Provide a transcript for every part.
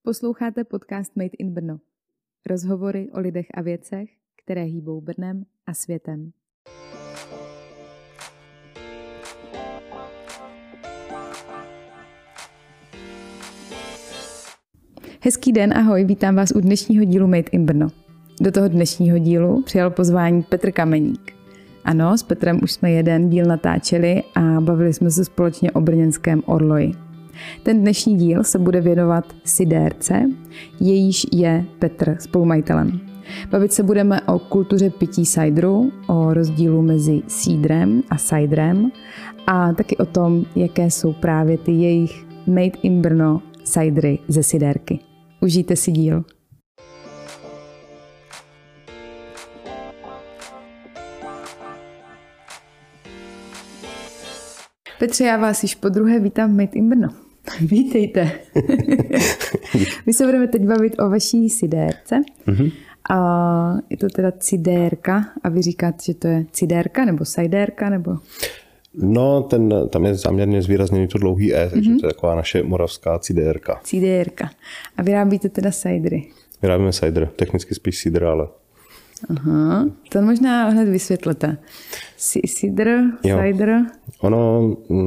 Posloucháte podcast Made in Brno. Rozhovory o lidech a věcech, které hýbou Brnem a světem. Hezký den, ahoj, vítám vás u dnešního dílu Made in Brno. Do toho dnešního dílu přijal pozvání Petr Kameník. Ano, s Petrem už jsme jeden díl natáčeli a bavili jsme se společně o brněnském orloji. Ten dnešní díl se bude věnovat sidérce, jejíž je Petr spolumajitelem. Bavit se budeme o kultuře pití sajdru, o rozdílu mezi sídrem a sajdrem a taky o tom, jaké jsou právě ty jejich Made in Brno sajdry ze sidérky. Užijte si díl. Petře, já vás již podruhé vítám v Made in Brno. Vítejte. My se budeme teď bavit o vaší sidérce. Mm-hmm. A je to teda cidérka a vy říkáte, že to je cidérka nebo sajdérka nebo? No, tam je záměrně zvýrazněný to dlouhý takže to je taková naše moravská cidérka. Cidérka. A vyrábíte teda sajdry? Vyrábíme sajdr, technicky spíš sidr, ale... Aha, to možná hned vysvětlete. Sidr, sajdr? Ono,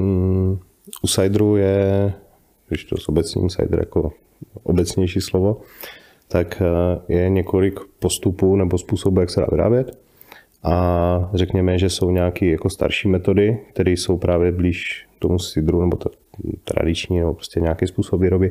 u sajdru je, když to s obecním sajdr jako obecnější slovo, tak je několik postupů nebo způsobů, jak se dá vyrábět. A řekněme, že jsou nějaké jako starší metody, které jsou právě blíž tomu sidru, nebo to tradiční, nebo prostě nějaký způsob výroby.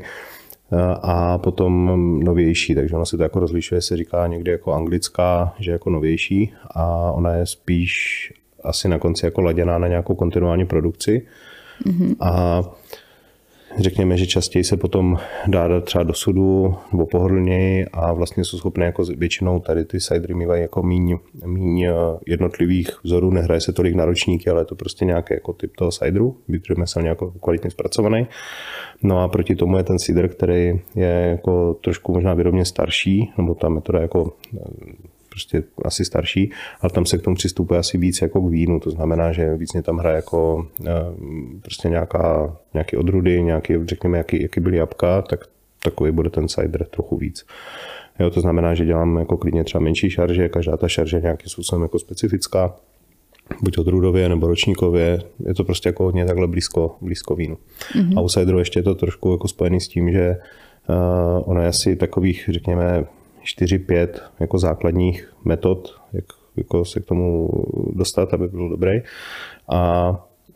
A potom novější, takže ono se to jako rozlišuje, se říká někdy jako anglická, že jako novější a ona je spíš asi na konci jako laděná na nějakou kontinuální produkci. Mm-hmm. A řekněme, že častěji se potom dá třeba do sudu nebo pohodlněji a vlastně jsou schopné jako většinou tady ty sajdry mývají jako míň jednotlivých vzorů, nehraje se tolik na ročníky, ale je to prostě nějaký jako typ toho sajdru, vytrůmyslně jako kvalitně zpracovaný. No a proti tomu je ten sidr, který je jako trošku možná výrobně starší, nebo ta metoda jako prostě asi starší, ale tam se k tomu přistupuje asi víc jako k vínu, to znamená, že víc tam hraje jako prostě nějaký odrůdy, řekněme, jaký byly jabka, tak takový bude ten cider trochu víc. Jo, to znamená, že dělám jako klidně třeba menší šarže, každá ta šarže je nějakým způsobem jako specifická, buď odrůdově nebo ročníkově, je to prostě jako hodně takhle blízko vínu. Mm-hmm. A u cideru ještě je to trošku jako spojený s tím, že ono je asi takových, řekněme, 4-5 jako základních metod, jak jako se k tomu dostat, aby byl dobrý. A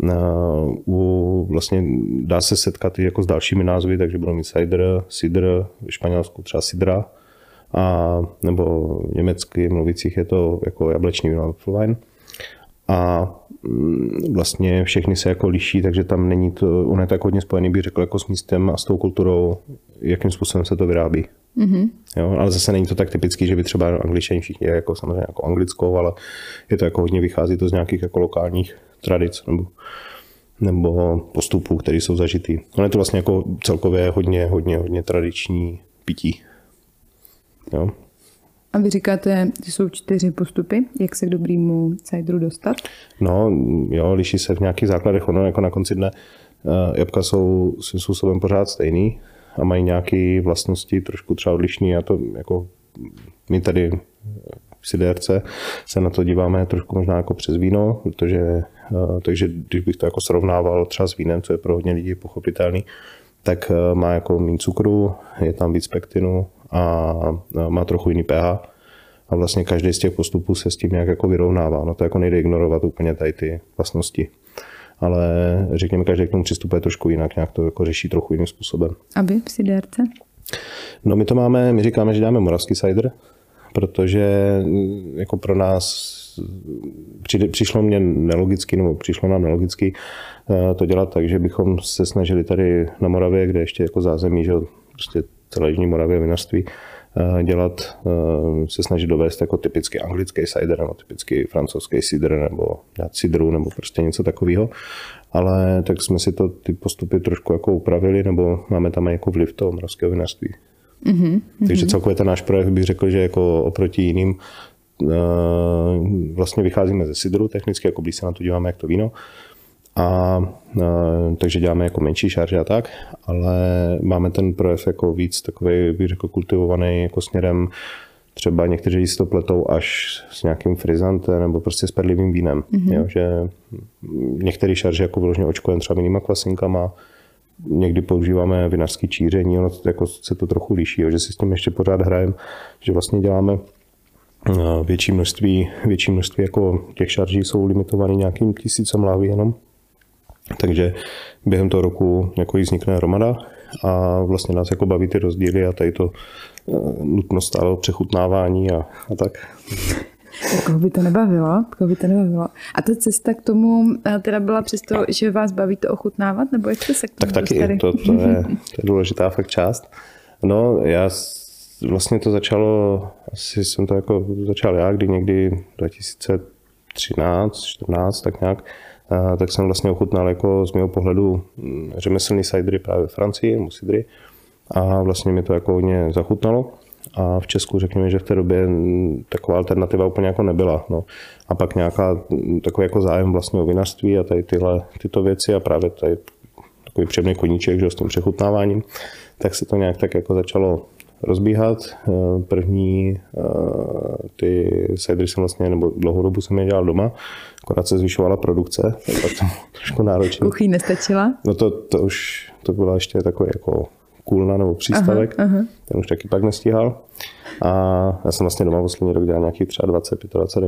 vlastně dá se setkat i jako s dalšími názvy, takže budou mít cider, sidr, v Španělsku třeba sidra, a nebo v německy mluvících je to jako jablečný víno, Apfelwein. A vlastně všechny se jako liší, takže tam není to, on je tak hodně spojený, bych řekl, jako s místem a s tou kulturou, jakým způsobem se to vyrábí. Mm-hmm. Jo, ale zase není to tak typický, že by třeba Angličani všichni jako samozřejmě jako anglickou, ale je to jako hodně, vychází to z nějakých jako lokálních tradic nebo postupů, které jsou zažitý. Ono je to vlastně jako celkově hodně tradiční pití. Jo. A vy říkáte, že jsou 4 postupy, jak se k dobrýmu cideru dostat? No jo, liší se v nějakých základech. Ono jako na konci dne jabka jsou svým způsobem pořád stejný a mají nějaké vlastnosti trošku třeba odlišný. A to jako my tady v sidérce se na to díváme trošku možná jako přes víno, takže když bych to jako srovnával třeba s vínem, co je pro hodně lidí pochopitelný, tak má jako méně cukru, je tam víc pektinu a má trochu jiný pH. A vlastně každý z těch postupů se s tím nějak jako vyrovnává. No to jako nejde ignorovat úplně tady ty vlastnosti. Ale řekněme, každý k tomu přistupuje trošku jinak, nějak to jako řeší trochu jiným způsobem. A vy v sidérce? No my říkáme, že děláme moravský cider, protože jako pro nás přišlo nám nelogicky to dělat tak, že bychom se snažili tady na Moravě, kde ještě jako zázemí, že prostě celé jižní Moravě vinařství, se snažit dovést jako typický anglický cider nebo typický francouzský cider nebo cidru nebo prostě něco takového. Ale tak jsme si ty postupy trošku jako upravili, nebo máme tam jako vliv toho moravského vinařství. Mm-hmm. Takže celkově ten náš projekt bych řekl, že jako oproti jiným vlastně vycházíme ze sidru technicky, jako blíž se na to díváme jak to víno. Takže děláme jako menší šarže a tak, ale máme ten projev jako víc takový, bych řekl, kultivovaný jako směrem, třeba někteří si to pletou až s nějakým frizantem nebo prostě s perlivým vínem. Jo, že některé šarže jako vyloženě očkujeme třeba jinýma kvasinkama, někdy používáme vinařský číření, ono jako se to trochu liší, jo, že si s tím ještě pořád hrajeme, že vlastně děláme větší množství jako těch šarží jsou limitovaný nějakým 1000 lahví jenom. Takže během toho roku jako jí vznikne hromada a vlastně nás jako baví ty rozdíly a tady to nutnost stálého přechutnávání a tak. Koho by to nebavilo? A ta cesta k tomu teda byla přesto, že vás baví to ochutnávat, nebo jak jste se k tomu dostali? To je důležitá fakt část. No, vlastně to začalo, asi jsem to jako začal já, kdy někdy 2013, 14, tak nějak, tak jsem vlastně ochutnal jako z mého pohledu řemeslný cidery právě ve Francii, musidry, a vlastně mi to jako hodně zachutnalo. A v Česku řekněme, že v té době taková alternativa úplně jako nebyla. No. A pak nějaká takový jako zájem vlastně o vinařství a tady tyto věci a právě tady takový příjemný koníček, že, s tím přechutnáváním, tak se to nějak tak jako začalo rozbíhat. První ty cidery jsem vlastně, nebo dlouhou dobu jsem je dělal doma, akorát se zvyšovala produkce, tak to trošku náročné. Kuchyň nestačila? No to byla ještě takový jako kůlna nebo přístavek, ten už taky pak nestíhal. A já jsem vlastně doma poslední rok dělal nějakých třeba 25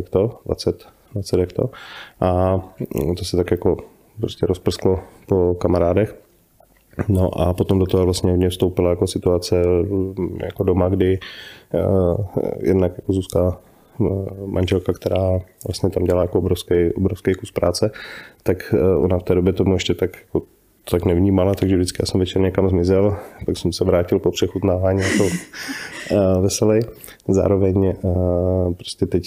hekto. A to se tak jako prostě rozprsklo po kamarádech. No a potom do toho vlastně mě vstoupila jako situace jako doma, kdy jednak jako Zuzka, manželka, která vlastně tam dělala jako obrovský kus práce, tak ona v té době tomu ještě tak jako tak nevnímala, takže vždycky já jsem večer někam zmizel, pak jsem se vrátil po přechutnávání jako veselý. Zároveň prostě teď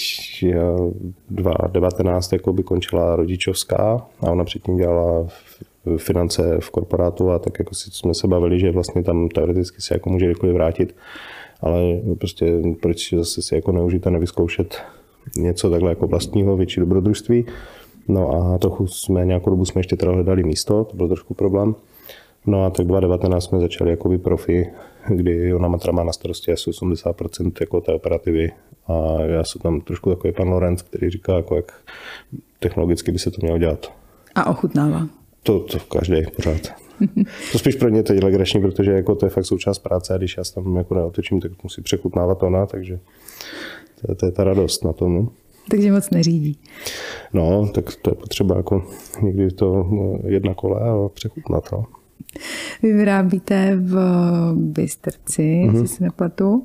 2019 jako by končila rodičovská a ona předtím dělala finance v korporátu a tak jako jsme se bavili, že vlastně tam teoreticky se jako může kdykoliv vrátit, ale prostě proč zase si jako neužít a nevyzkoušet něco takhle jako vlastního, větší dobrodružství. No a trochu nějakou dobu jsme ještě teda hledali místo, to byl trošku problém. No a tak 2019 jsme začali jakoby profi, kdy ona Matra má na starosti asi 80% jako té operativy a já jsem tam trošku takový pan Lorenz, který říká, jako jak technologicky by se to mělo dělat. A ochutnává. To každý pořád. To spíš pro mě teď legrační, protože jako to je fakt součást práce a když já se tam jako neotočím, tak musí přechutnávat ona, takže to je ta radost na tom. Takže moc neřídí. No, tak to je potřeba jako někdy to jedna kole a přechutnat. No. Vy vyrábíte v Bystrci, jestli si nepletu.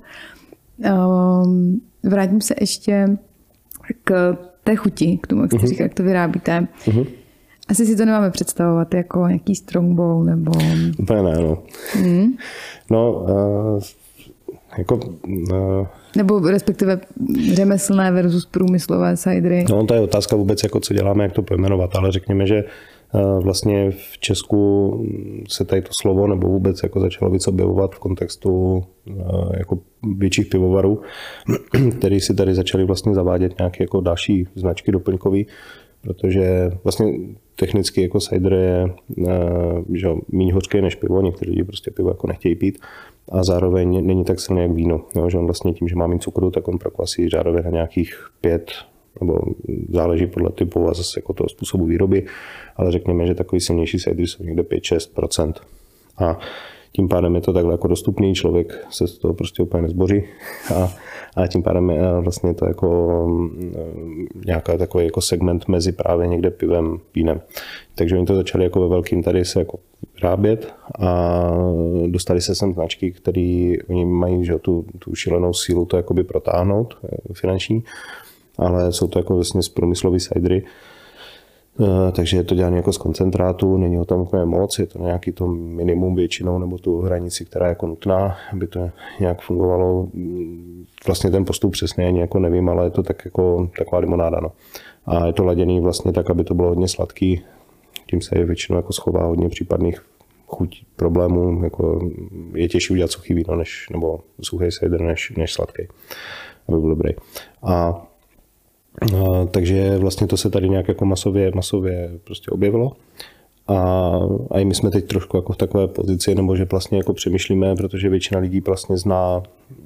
Vrátím se ještě k té chuti, k tomu, jak jste říkal, jak to vyrábíte. Asi si to nemáme představovat jako nějaký strongbow nebo... Úplně ne, no. No, jako... Nebo respektive řemeslné versus průmyslové cidery. No, to je otázka vůbec, jako co děláme, jak to pojmenovat, ale řekněme, že vlastně v Česku se tady to slovo nebo vůbec jako začalo víc objevovat v kontextu jako větších pivovarů, který si tady začali vlastně zavádět nějaké jako další značky doplňkový, protože vlastně technicky jako cider je že méně hořký než pivo, někteří lidi prostě pivo jako nechtějí pít a zároveň není tak silný jak víno, jo, že on vlastně tím, že má méně cukru, tak on prokvasí řádově na nějakých 5, nebo záleží podle typu a zase jako toho způsobu výroby, ale řekněme, že takový silnější cidery jsou někde 5-6%. A tím pádem je to takhle jako dostupný, člověk se z toho prostě úplně nezboří a tím pádem je vlastně to jako nějaký takový jako segment mezi právě někde pivem, vínem. Takže oni to začali jako ve velkým tady se jako vyrábět a dostali se sem značky, které oni mají, že tu šílenou sílu to jakoby protáhnout finanční, ale jsou to jako vlastně průmyslový cidery. Takže je to dělané jako z koncentrátu, není ho tam úplně moc, je to nějaký to minimum většinou, nebo tu hranici, která je jako nutná, aby to nějak fungovalo. Vlastně ten postup přesně ani jako nevím, ale je to tak jako taková limonáda. No. A je to laděný vlastně tak, aby to bylo hodně sladký, tím se je většinou jako schová hodně případných chuť problémů, jako je těžší udělat suchý víno, nebo suchý cider než sladký, aby byl dobrý. A Takže vlastně to se tady nějak jako masově prostě objevilo. A i my jsme teď trošku jako v takové pozici, nebo že vlastně jako přemýšlíme, protože většina lidí vlastně zná,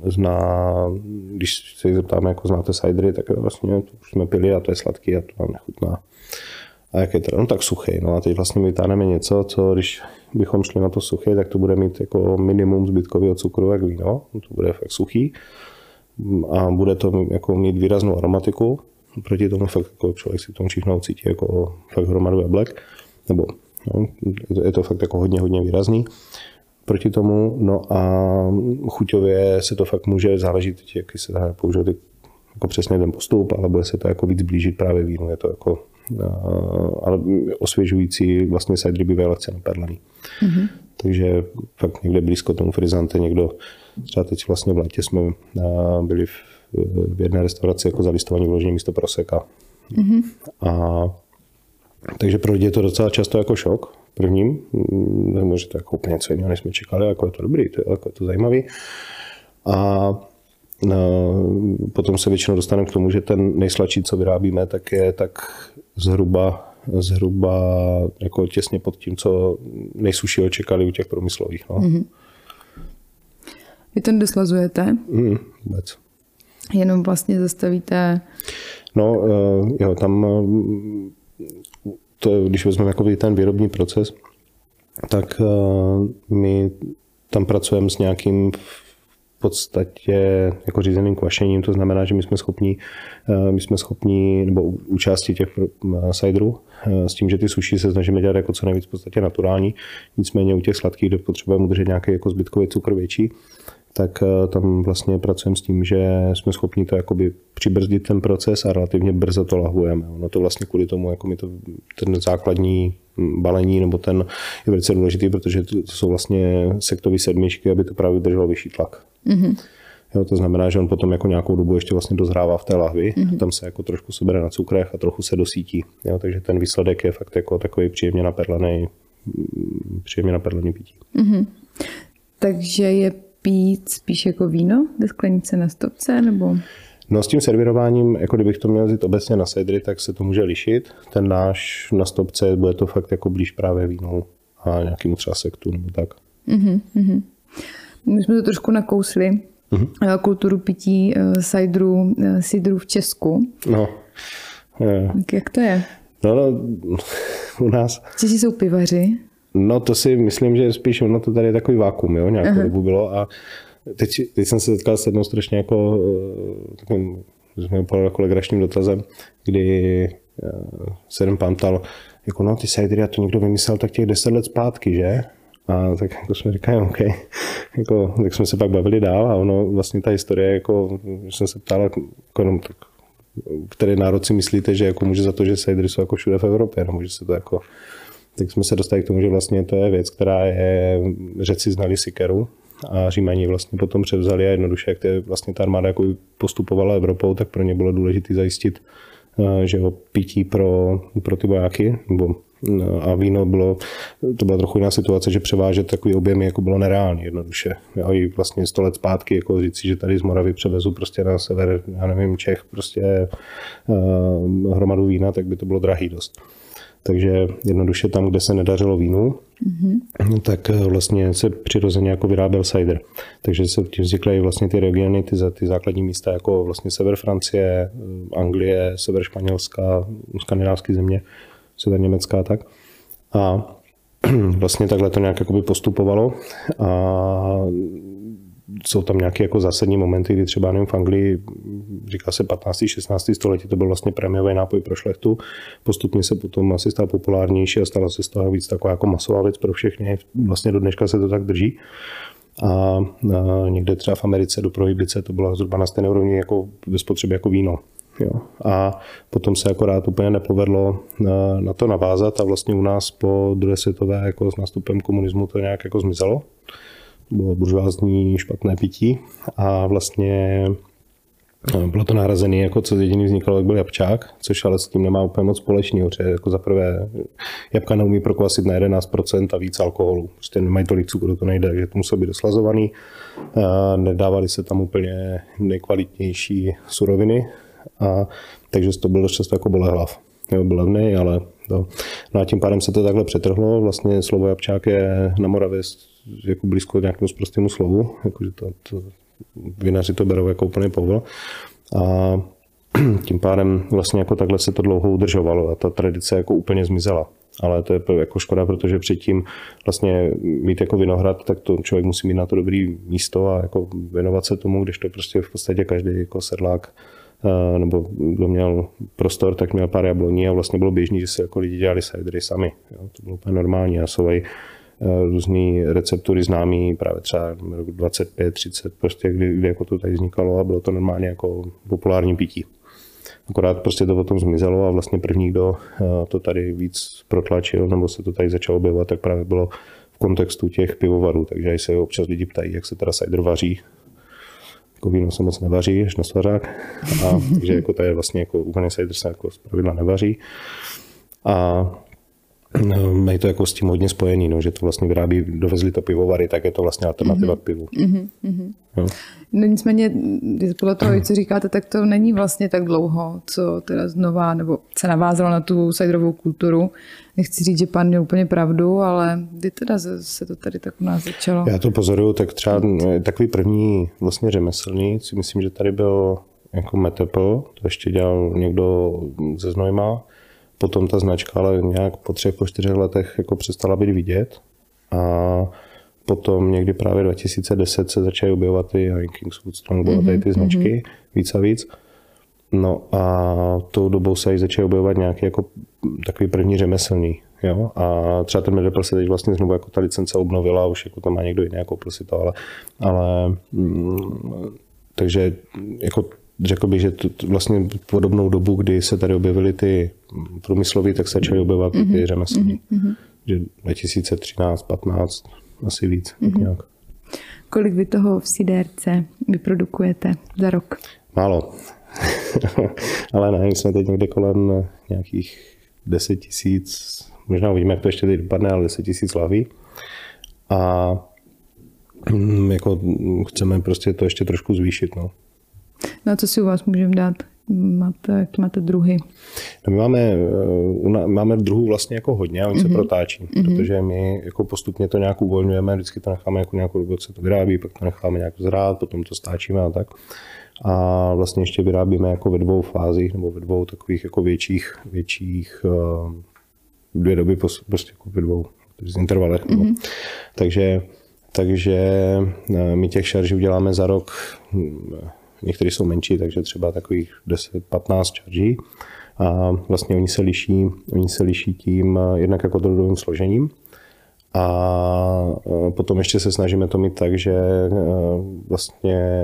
když se jich zeptáme, jako znáte cidery, tak vlastně to už jsme pili a to je sladký a to nám nechutná. A jak je teda? No tak suchý. No a teď vlastně vytáhneme něco, co když bychom šli na to suchý, tak to bude mít jako minimum zbytkového cukru jak víno. To bude fakt suchý a bude to jako mít výraznou aromatiku. Proti tomu fakt jako člověk si v tom čichnou cítí jako fakt hromadu jablek. Nebo no, je to fakt jako hodně výrazný proti tomu. No a chuťově se to fakt může záležet, jaký se dá použít jako přesně ten postup, ale bude se to jako víc blížit právě vínu. Je to jako ale osvěžující vlastně cidery bývají lehce naperlený. Mm-hmm. Takže fakt někde blízko tomu frizante, někdo, třeba teď vlastně v létě jsme byli v jedné restauraci jako zalistovaní vložení místo proseka. Mm-hmm. A takže pro lidi je to docela často jako šok prvním. Možná to jako úplně něco jiného, než jsme čekali, jako je to dobrý, jako je to zajímavý. A potom se většinou dostaneme k tomu, že ten nejsladší, co vyrábíme, tak je tak zhruba jako těsně pod tím, co nejsušího čekali u těch průmyslových. No. Mm-hmm. Vy to doslazujete? Vůbec. Jenom vlastně zastavíte? No, jo, tam to, když vezmeme jako ten výrobní proces, tak my tam pracujeme s nějakým v podstatě jako řízeným kvašením, to znamená, že my jsme schopni nebo u části těch ciderů s tím, že ty suší se snažíme dělat jako co nejvíc v podstatě naturální, nicméně u těch sladkých, kde potřebujeme udržet nějaký jako zbytkový cukr větší, tak tam vlastně pracujeme s tím, že jsme schopni to jakoby přibrzdit ten proces a relativně brzo to lahvujeme. No to vlastně kvůli tomu, jako my to, ten základní balení, nebo ten je velice důležitý, protože to jsou vlastně sektové sedmičky, aby to právě drželo vyšší tlak. Mm-hmm. Jo, to znamená, že on potom jako nějakou dobu ještě vlastně dozrává v té lahvi, mm-hmm. Tam se jako trošku sebere na cukrech a trochu se dosítí. Jo, takže ten výsledek je fakt jako takový příjemně naperlený pití. Mm-hmm. Takže je pít spíš jako víno ve sklenice na stopce, nebo? No s tím servírováním, jako kdybych to měl vzít obecně na cidery, tak se to může lišit. Ten náš na stopce bude to fakt jako blíž právě vínu a nějakému třeba sektu nebo tak. Mm-hmm. My jsme to trošku nakousli. Mm-hmm. Kulturu pití ciderů v Česku. No. Jak to je? No, u nás. Češi jsou pivaři. No to si myslím, že spíš ono to tady je takový vákum, jo, nějakou dobu bylo a teď jsem se setkal s jednou strašně jako takovým jako legračním dotazem, kdy se jeden pán ptal, jako no ty cidery, a to někdo vymyslel tak těch 10 let zpátky, že? A tak jako jsme říkali, OK. Jako, tak jsme se pak bavili dál a ono vlastně ta historie, jako, jsem se ptal, jako, no, tak, který národ si myslíte, že jako může za to, že cidery jsou jako všude v Evropě, no, může se to jako. Tak jsme se dostali k tomu, že vlastně to je věc, která je, Řeci znali sikeru a Římani vlastně potom převzali a jednoduše, jak vlastně ta armáda jako postupovala Evropou, tak pro ně bylo důležité zajistit, že pití pro ty vojáky, a víno to byla trochu jiná situace, že převážet takový objemy jako bylo nereálně jednoduše. A i vlastně 100 let zpátky jako říct si, že tady z Moravy převezu prostě na sever, já nevím, Čech prostě hromadu vína, tak by to bylo drahý dost. Takže jednoduše tam, kde se nedařilo vínu, tak vlastně se přirozeně jako vyráběl cider. Takže se tím vznikly vlastně ty regiony, ty základní místa, jako vlastně sever Francie, Anglie, sever Španělska, skandinávské země, sever Německa a tak. A vlastně takhle to nějak jakoby postupovalo a jsou tam nějaké jako zásadní momenty, kdy třeba nevím, v Anglii, říká se 15. 16. století, to byl vlastně prémiový nápoj pro šlechtu. Postupně se potom asi stal populárnější a stala se z toho víc taková jako masová věc pro všechny. Vlastně do dneška se to tak drží. A někde třeba v Americe do prohibice to bylo zhruba na stejné úrovni jako ve spotřebě jako víno. Jo. A potom se akorát úplně nepovedlo na to navázat a vlastně u nás po druhé světové jako s nástupem komunismu to nějak jako zmizelo. Bylo buržoázní špatné pití a vlastně bylo to nahrazené, jako co jediný vznikalo, jak byl jabčák, což ale s tím nemá úplně moc společného, protože jako za prvé jabka neumí prokvasit na 11% a víc alkoholu. Prostě nemají tolik cukru, to nejde, takže to muselo být doslazovaný. Nedávaly se tam úplně nejkvalitnější suroviny, Takže to bylo dost často jako bolehlav. Byl levný, ale to. No a tím pádem se to takhle přetrhlo. Vlastně slovo jabčák je na Moravě jako blízko nějakému sprostému slovu, jakože to vinaři to berou jako úplný povol. A tím pádem vlastně jako takhle se to dlouho udržovalo a ta tradice jako úplně zmizela. Ale to je jako škoda, protože předtím vlastně mít jako vinohrad, tak to člověk musí mít na to dobrý místo a jako věnovat se tomu, když to prostě v podstatě každý jako sedlák nebo kdo měl prostor, tak měl pár jabloní a vlastně bylo běžný, že si jako lidi dělali cidery sami. Jo, to bylo úplně normální a jsou různý receptury známý právě třeba rok 25, 30, prostě kdy jako to tady vznikalo a bylo to normálně jako populární pití. Akorát prostě to potom zmizelo a vlastně první, kdo to tady víc protlačil nebo se to tady začalo objevovat, tak právě bylo v kontextu těch pivovarů. Takže se občas lidi ptají, jak se teda cider vaří. Jako víno se moc nevaří, až na svařák. Takže jako to je vlastně jako úplně cider se jako zpravidla nevaří. A mají to jako s tím hodně spojený, no, že to vlastně vyrábí, dovezli to pivovary, tak je to vlastně alternativa k pivu. No nicméně, podle toho, co říkáte, tak to není vlastně tak dlouho, co teda znova, nebo se navázalo na tu ciderovou kulturu. Nechci říct, že pan měl úplně pravdu, ale kdy teda se to tady tak u nás začalo? Já to pozoruju, tak třeba takový první vlastně řemeslný, si myslím, že tady byl jako Metepl, to ještě dělal někdo ze Znojma. Potom ta značka, ale nějak po 3, po 4 letech jako přestala být vidět. A potom někdy právě 2010 se začaly objevovat ty Kingswood Strongbow a tady ty značky víc a víc. No a tou dobou se začaly objevovat nějaký jako takový první řemeslný. Jo? A třeba ten Metepl se teď vlastně znovu jako ta licence obnovila, už jako tam má někdo jiný, jako si to, ale takže jako řekl bych, že vlastně podobnou dobu, kdy se tady objevily ty průmyslový, tak se začaly objevovat ty řemeslní. Že 2013, 15, asi víc. Nějak. Kolik vy toho v sidérce vyprodukujete za rok? Málo. Ale ne, jsme teď někde kolem nějakých 10 000, možná uvidíme, jak to ještě teď dopadne, ale 10 000 lahví. A jako chceme prostě to ještě trošku zvýšit. No a co si u vás můžeme dát? Jaký máte druhy? No my máme druhů vlastně jako hodně a oni se protáčí, protože my jako postupně to nějak uvolňujeme, vždycky to necháme jako nějakou dobu, se to vyrábí, pak to necháme nějak zrát, potom to stáčíme a tak. A vlastně ještě vyrábíme jako ve 2 fázích nebo ve 2 takových jako větších 2 doby prostě jako ve 2 intervalech. Takže my těch šarží uděláme za rok. Některé jsou menší, takže třeba takových 10-15 čarží. A vlastně oni se liší tím jednak jako drobným složením. A potom ještě se snažíme to mít tak, že vlastně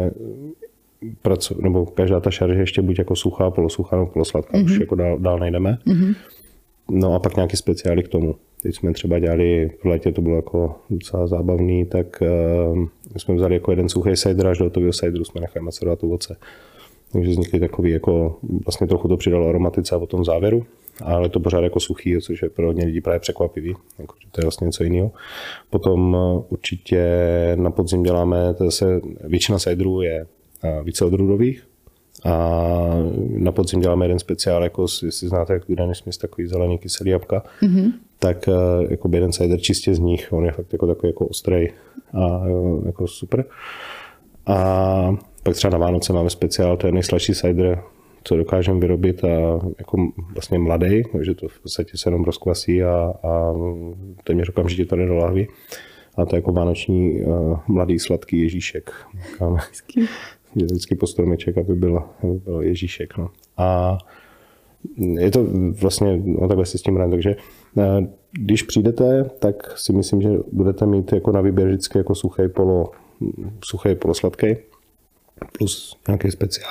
nebo každá ta šarže ještě buď jako suchá, polosuchá nebo polosladká, už jako dál nejdeme. No a pak nějaký speciály k tomu. Teď jsme třeba dělali, v létě to bylo jako docela zábavný, tak jsme vzali jako jeden suchý cider, až do toho cideru jsme nechali macerovat ovoce. Takže vznikly takový jako, vlastně trochu to přidalo aromatice a potom závěru, ale to pořád jako suchý, což je pro hodně lidí právě překvapivý, jako, že to je vlastně něco jiného. Potom určitě na podzim děláme, zase většina ciderů je víceodrůdových, a na podzim děláme jeden speciál, jako jestli znáte, jak Granny Smith, takový zelený kyselý jabka, tak jako jeden cider čistě z nich, on je fakt jako takový jako ostrej a jako super. A pak třeba na Vánoce máme speciál, to je nejsladší cider, co dokážeme vyrobit a jako vlastně mladý, takže to v podstatě se jenom rozkvasí a téměř okamžitě to jde do lahví. A to je jako vánoční mladý sladký Ježíšek. Vždycky po stromeček, aby byl Ježíšek. No. A je to vlastně, takhle si s tím hrám, takže když přijdete, tak si myslím, že budete mít jako na výběr vždycky jako suchý polosladký, plus nějaký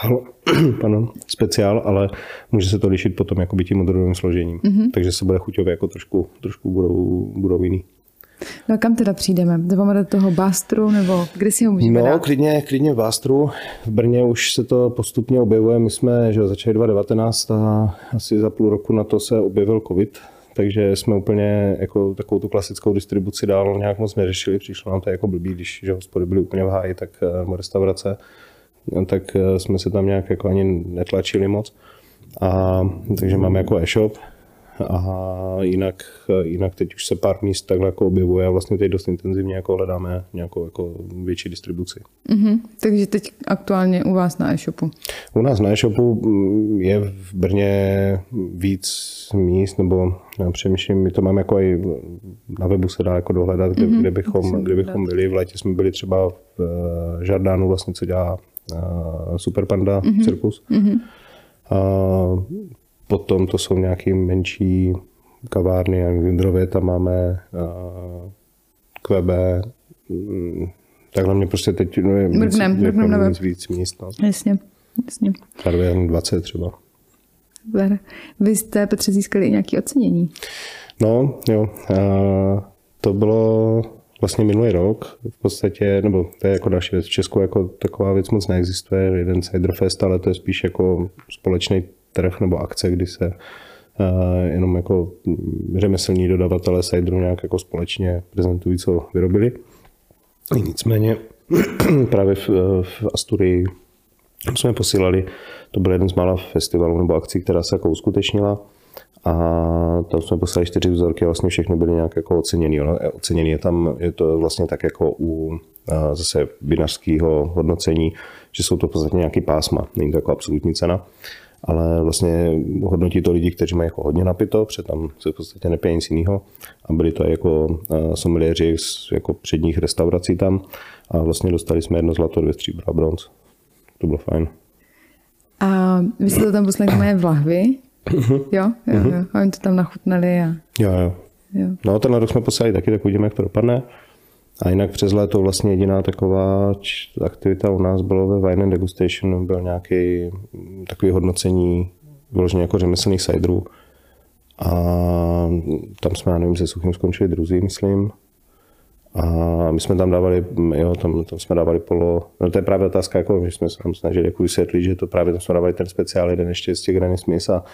speciál, ale může se to lišit potom jakoby tím odrodovým složením. Takže se bude chuťově jako trošku budou jiný. No kam teda přijdeme? Dáváme do toho Bastru, nebo kde si ho můžeme dát? Klidně v Bastru. V Brně už se to postupně objevuje. My jsme začali 2019 a asi za půl roku na to se objevil covid, takže jsme úplně jako takovou tu klasickou distribuci dál nějak moc neřešili. Přišlo nám to jako blbý, když hospody byly úplně v háji, tak restaurace. tak jsme se tam nějak jako ani netlačili moc. Takže máme jako e-shop a jinak teď už se pár míst takhle jako objevuje a vlastně teď dost intenzivně jako hledáme nějakou jako větší distribuci. Takže teď aktuálně u vás na e-shopu? U nás na e-shopu je v Brně víc míst, nebo já přemýšlím, my to máme jako i na webu se dá jako dohledat, kde bychom byli. V létě jsme byli třeba v Žardánu, vlastně, co dělá Super Panda cirkus. Potom to jsou nějaké menší kavárny, jak v Jindrově, tam máme QB, takhle mě prostě teď mrknem na web. Víc míst. No. Jasně. Tady 20 třeba. Vy jste, Petře, získali i nějaké ocenění? No, jo. To bylo vlastně minulý rok v podstatě, nebo to je jako další věc. V Česku jako taková věc moc neexistuje, jeden Ciderfest, ale to je spíš jako společný trh nebo akce, kdy se jenom jako řemeslní dodavatelé cideru nějak jako společně prezentují, co vyrobili. Nicméně právě v Asturii jsme posílali, to byl jeden z mála festivalů nebo akcí, která se jako uskutečnila, a tam jsme poslali 4 vzorky a vlastně všechny byly nějak jako oceněný. Oceněný je to vlastně tak jako u zase vinařského hodnocení, že jsou to v podstatě nějaký pásma, není to jako absolutní cena, ale vlastně hodnotí to lidi, kteří mají jako hodně napito, protože tam se v podstatě nepije nic jiného, a byli to jako someliéři z jako předních restaurací tam a vlastně dostali jsme 1 zlato, 2 stříbra a bronz. To bylo fajn. A vy jste to tam poslali v lahvi? Jo. A oni to tam nachutnali. Jo. No, ten rok jsme poslali taky, tak uvidíme, jak to dopadne. A jinak přes léto vlastně jediná taková aktivita u nás bylo ve Wine and Degustation, byl nějaký takový hodnocení vyloženě jako řemeslných ciderů. A tam jsme, já nevím, se Suchým skončili druzí, myslím. A my jsme tam dávali, tam jsme dávali polo, no to je právě otázka, jako, že jsme se tam snažili jako vysvětlit, že to právě tam jsme dávali ten speciál jeden ještě z těch Granny Smith a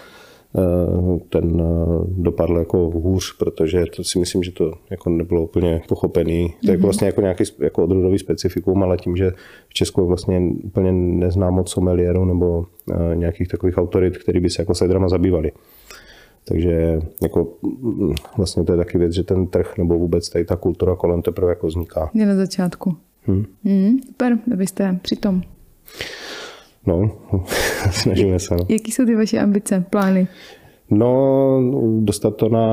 ten dopadl jako hůř, protože to si myslím, že to jako nebylo úplně pochopený. To je vlastně jako nějaký jako odrůdový specifikum, ale tím, že v Česku vlastně úplně neznám moc sommeliérů nebo nějakých takových autorit, který by se jako ciderama zabývali. Takže jako vlastně to je taky věc, že ten trh nebo vůbec tady ta kultura kolem teprve jako vzniká. Je na začátku. Super, vy jste přitom. No, snažíme se. No. Jaký jsou ty vaše ambice, plány? No, dostat to na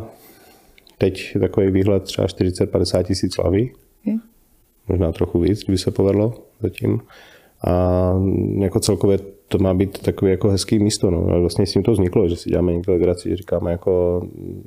teď takový výhled třeba 40-50 tisíc laví. Možná trochu víc, kdyby se povedlo zatím. A jako celkově to má být takové jako hezký místo. No. A vlastně s tím to vzniklo, že si děláme někdo legraci, že říkáme jako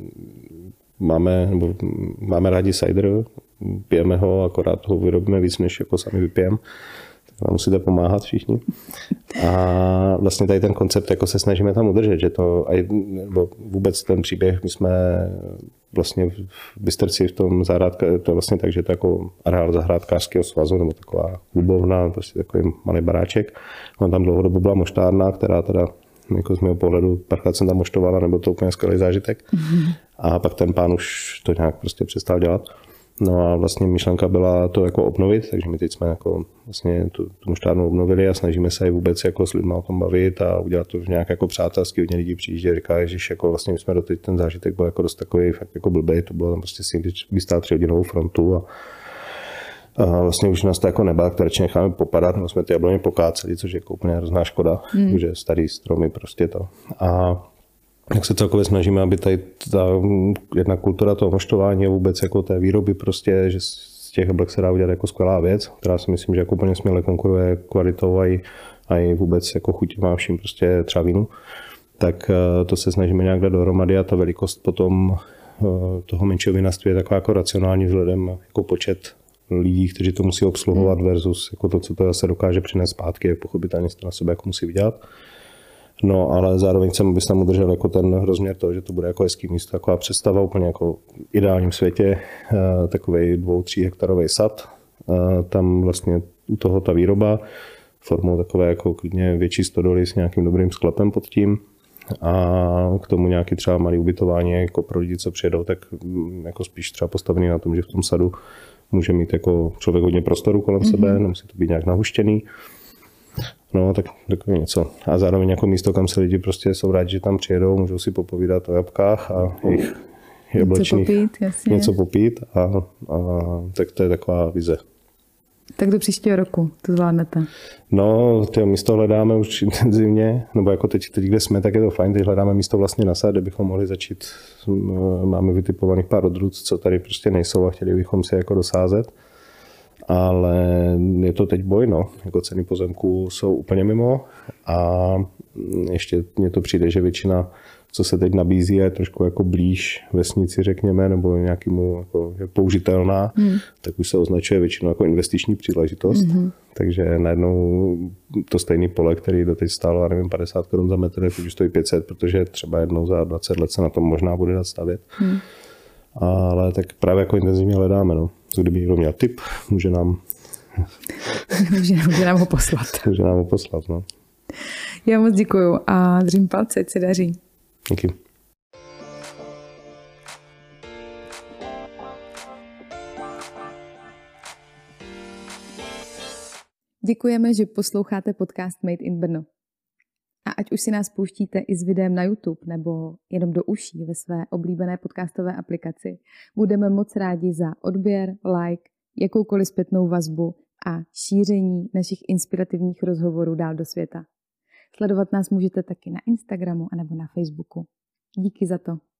máme rádi cider, pijeme ho, akorát ho vyrobíme víc, než jako sami vypijeme. Tak musíte pomáhat všichni. A vlastně tady ten koncept jako se snažíme tam udržet, že to, nebo vůbec ten příběh, my jsme vlastně v Bystrci v tom zahrádce, to je vlastně tak, že to je jako areál zahrádkářského svazu, nebo taková klubovna, prostě takový malý baráček. On tam dlouhodobu byla moštárna, která teda jako z mého pohledu párkrát jsem tam moštovala, nebo to úplně skvělý zážitek. A pak ten pán už to nějak prostě přestal dělat. No a vlastně myšlenka byla to jako obnovit, takže my teď jsme jako vlastně tu moštárnu obnovili a snažíme se i vůbec jako s lidmi o tom bavit a udělat to nějak jako přátelsky. Hodně lidí přijíždí a říká, že jako vlastně my jsme doteď ten zážitek byl jako dost takový fakt jako blbej, to bylo tam prostě si vystát 3hodinovou frontu a vlastně už nás to jako nebá, které necháme popadat, no jsme ty jablony pokáceli, což je jako úplně hrozná škoda, že starý stromy prostě to. A jak se celkově snažíme, aby tady ta jedna kultura toho moštování a vůbec jako té výroby prostě, že z těch jablek se dá udělat jako skvělá věc, která si myslím, že jako úplně směle konkuruje kvalitou a i vůbec jako chuť má vším prostě třeba vínu, tak to se snažíme nějak dát dohromady a ta velikost potom toho menšího vinařství je taková jako racionální vzhledem jako počet lidí, kteří to musí obsluhovat versus jako to, co to zase dokáže přinést zpátky, pochopitelně to na sebe jako musí vydělat. No, ale zároveň jsem bys tam udržel jako ten rozměr toho, že to bude jako hezký místo, taková představa úplně jako v ideálním světě, takovej 2-3 hektarový sad. Tam vlastně u toho ta výroba formou takové jako klidně větší stodoly s nějakým dobrým sklepem pod tím a k tomu nějaký třeba malý ubytování jako pro lidi, co přijedou, tak jako spíš třeba postavený na tom, že v tom sadu může mít jako člověk hodně prostoru kolem sebe, nemusí to být nějak nahuštěný. No, tak takový něco. A zároveň jako místo, kam se lidi prostě jsou rádi, že tam přijedou, můžou si popovídat o jablkách a jejich jablečných. Něco popít a tak to je taková vize. Tak do příštího roku to zvládnete. No, to místo hledáme už intenzivně, nebo jako teď, kde jsme, tak je to fajn, teď hledáme místo vlastně na sad, kde bychom mohli začít, máme vytipovaných pár odrůd, co tady prostě nejsou a chtěli bychom si jako dosázet. Ale je to teď boj, no. Jako ceny pozemků jsou úplně mimo a ještě mně to přijde, že většina, co se teď nabízí, je trošku jako blíž vesnici, řekněme, nebo nějakému jako je použitelná, tak už se označuje většinou jako investiční příležitost. Takže najednou to stejné pole, který doteď stálo, nevím, 50 Kč za metr, teď už stojí 500, protože třeba jednou za 20 let se na tom možná bude dát stavět. Ale tak právě jako intenzivně hledáme, no. Kdyby někdo měl tip, může nám ho poslat. Může nám ho poslat, no. Já moc děkuju a držím palce, ať se daří. Díky. Děkujeme, že posloucháte podcast Made in Brno. A ať už si nás pouštíte i s videem na YouTube nebo jenom do uší ve své oblíbené podcastové aplikaci, budeme moc rádi za odběr, like, jakoukoliv zpětnou vazbu a šíření našich inspirativních rozhovorů dál do světa. Sledovat nás můžete taky na Instagramu anebo na Facebooku. Díky za to.